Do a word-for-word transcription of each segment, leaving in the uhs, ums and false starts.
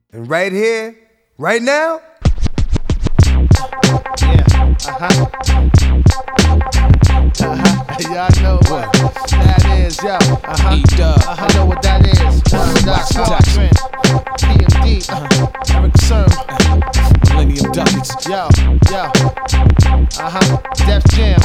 And right here, right now. Yeah, uh-huh. Uh-huh. Y'all know what that is, yo. Uh-huh. Uh-huh. I know what that is. Uh, that's Quadrant, P M D, uh, Eric Serm, Millennium Ducats. Yo, yo. Uh-huh. Def Jam.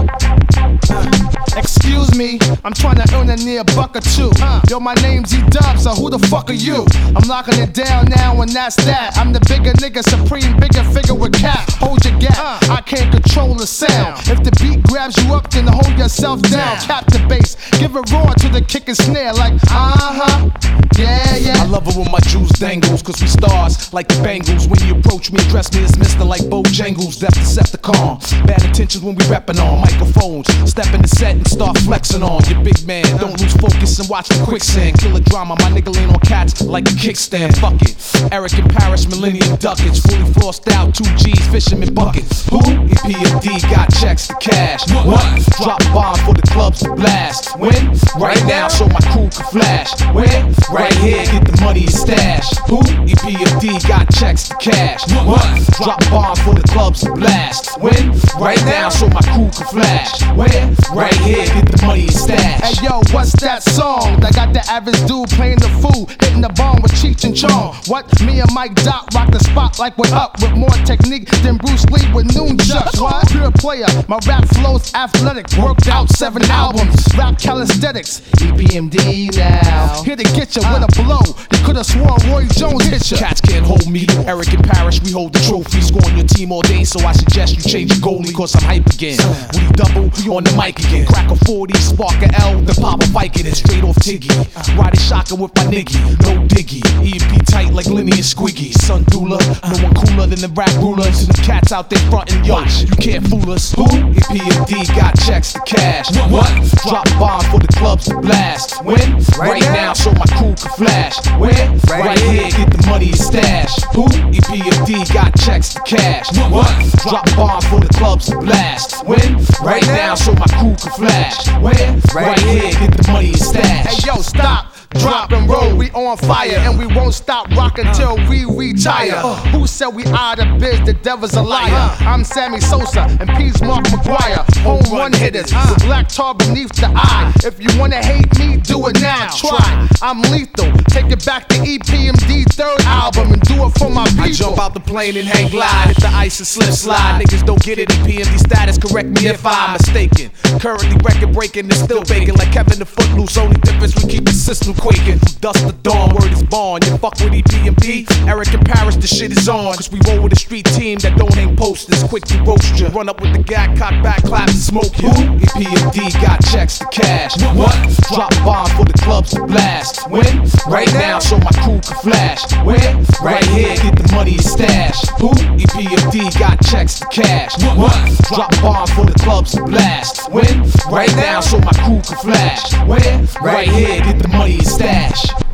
Uh, excuse me, I'm trying to earn a near buck or two. Uh, yo, my name's E-Dub, so who the fuck are you? I'm locking it down now, and that's that. I'm the bigger nigga, supreme, bigger figure with cap. Hold your gap, uh, I can't control the sound. If the beat grabs you up, then hold yourself down. Cap the bass, give it raw to the kick and snare, like uh-huh. Yeah, yeah. I love it when my jewels dangles, cause we stars like the Bengals. When you approach me, address me as Mister like Bojangles, Death Decepticon. Bad intentions when we rapping on microphones. Step in the set and start flexing on your big man. Don't lose focus and watch the quicksand. Kill a drama, my nigga lean on cats like a kickstand. Fuck it. Eric in Paris, Millennium Ducats. Fully flossed out, two G's, fisherman buckets. Who? E P M D got checks to cash. What? Drop bomb for the clubs to blast. When? Right now, so my crew can flash. When? Right here, get the money and stash. Who? E P M D got checks to cash. What? Drop bomb for the clubs to blast. When? Right now, so my crew can flash. When? Right here, get the money and stash. Hey yo, what's that song that got the average dude playing the fool, hitting the bomb with Cheech and Chong? What? Me and Mike Dot rock the spot like we're up with more technique than Bruce Lee with noon chucks. What? Pure player, my rap flows athletic. Worked out seven albums, rap calisthenics. E P M D now, here to get you with a blow. You could've sworn Roy Jones hit you. Cats can't hold me. Eric in Paris, we hold the trophy. Scoring your team all day, so I suggest you change your goalie, cause I'm hype again. Woody double, we on the mic again. Crack a forty, spark a L, then pop a Viking and straight off Tiggy. Riding shotgun with my niggy, no diggy. E and P tight like Lenny and Squiggy. Son Dula, no one cooler than the rap rulers. And the cats out there frontin', yo, you can't fool us. Who? E P M D got checks to cash. What? Drop bomb for the clubs to blast. When? Right now, so my crew can flash. When? Right here, get the money and stash. Who? E P M D got checks to cash. What? Drop bomb for the clubs to blast. When? Right now, so my crew can flash. When? Right here, get the money and stash. Hey yo, stop. Drop and roll, we on fire, and we won't stop rockin' till we retire. Who said we out of biz? The devil's a liar. I'm Sammy Sosa and P's Mark McGuire. Home run hitters with black tar beneath the eye. If you wanna hate me, do it now. Try. I'm lethal. Take it back to E P M D third album and do it for my people. I jump out the plane and hang glide. Hit the ice and slip slide. Niggas don't get it. E P M D status. Correct me if I'm mistaken. Currently record breaking and still baking like Kevin the Footloose. Only difference we keep the system quaking. From dusk to dawn, word is born. You fuck with E P M D, Eric in Paris, the shit is on. Cause we roll with a street team that don't hang posters. Quick to roast you. Run up with the gag, cock back, clap and smoke you. E P M D got checks to cash. What? Drop bomb for the clubs to blast. When? Right now, so my crew can flash. When? Right here, get the money and stash. Who? E P M D got checks to cash. What? Drop bomb for the clubs to blast. When? Right now, so my crew can flash. When? Right here, get the money and stash.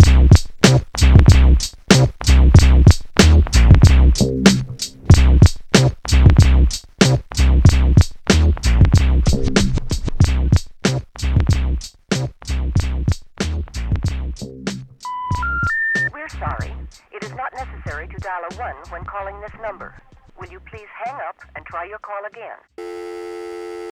We're sorry. It is not necessary to dial a one when calling this number. Will you please hang up and try your call again?